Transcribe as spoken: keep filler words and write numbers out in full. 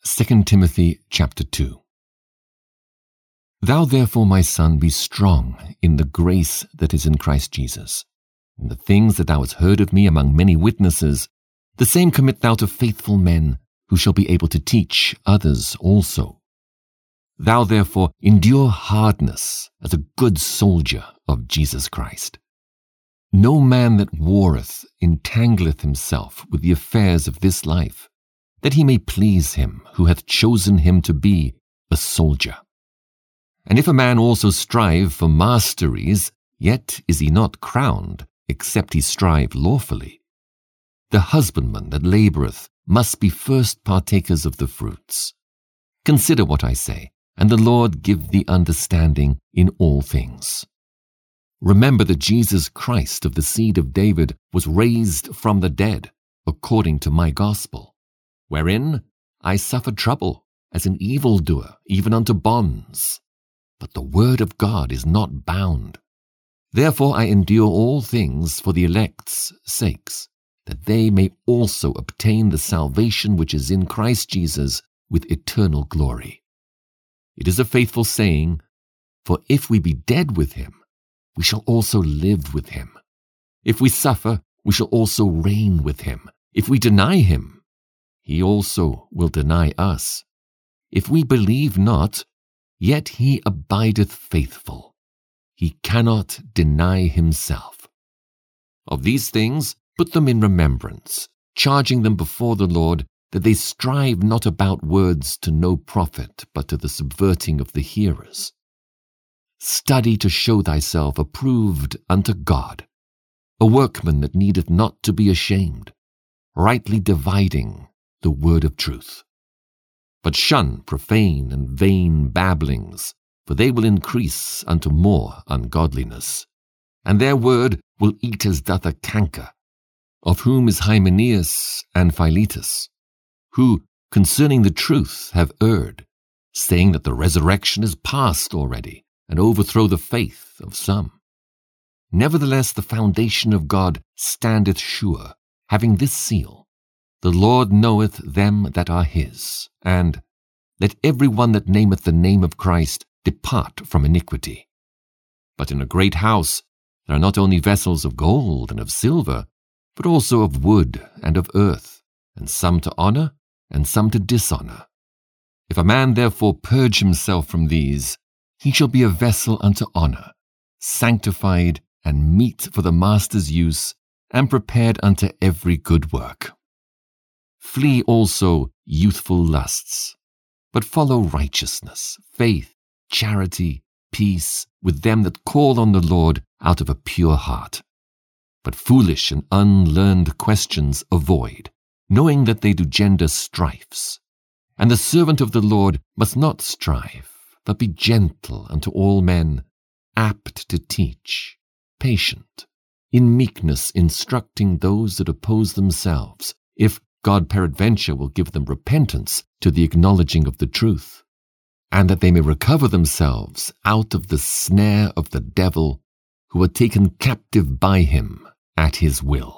Second Timothy chapter two. Thou therefore, my son, be strong in the grace that is in Christ Jesus. And the things that thou hast heard of me among many witnesses, the same commit thou to faithful men, who shall be able to teach others also. Thou therefore endure hardness as a good soldier of Jesus Christ. No man that warreth entangleth himself with the affairs of this life, that he may please him who hath chosen him to be a soldier. And if a man also strive for masteries, yet is he not crowned, except he strive lawfully. The husbandman that laboureth must be first partakers of the fruits. Consider what I say, and the Lord give thee understanding in all things. Remember that Jesus Christ of the seed of David was raised from the dead, according to my gospel, wherein I suffered trouble as an evildoer, even unto bonds. But the word of God is not bound. Therefore I endure all things for the elect's sakes, that they may also obtain the salvation which is in Christ Jesus with eternal glory. It is a faithful saying, for if we be dead with him, we shall also live with him. If we suffer, we shall also reign with him. If we deny him, he also will deny us. If we believe not, yet he abideth faithful. He cannot deny himself. Of these things put them in remembrance, charging them before the Lord, that they strive not about words to no profit, but to the subverting of the hearers. Study to show thyself approved unto God, a workman that needeth not to be ashamed, rightly dividing the word of truth. But shun profane and vain babblings, for they will increase unto more ungodliness. And their word will eat as doth a canker, of whom is Hymenaeus and Philetus, who, concerning the truth, have erred, saying that the resurrection is past already, and overthrow the faith of some. Nevertheless the foundation of God standeth sure, having this seal, the Lord knoweth them that are his, and let every one that nameth the name of Christ depart from iniquity. But in a great house there are not only vessels of gold and of silver, but also of wood and of earth, and some to honour, and some to dishonour. If a man therefore purge himself from these, he shall be a vessel unto honour, sanctified and meet for the master's use, and prepared unto every good work. Flee also youthful lusts, but follow righteousness, faith, charity, peace, with them that call on the Lord out of a pure heart. But foolish and unlearned questions avoid, knowing that they do gender strifes. And the servant of the Lord must not strive, but be gentle unto all men, apt to teach, patient, in meekness instructing those that oppose themselves, if God peradventure will give them repentance to the acknowledging of the truth, and that they may recover themselves out of the snare of the devil, who are taken captive by him at his will.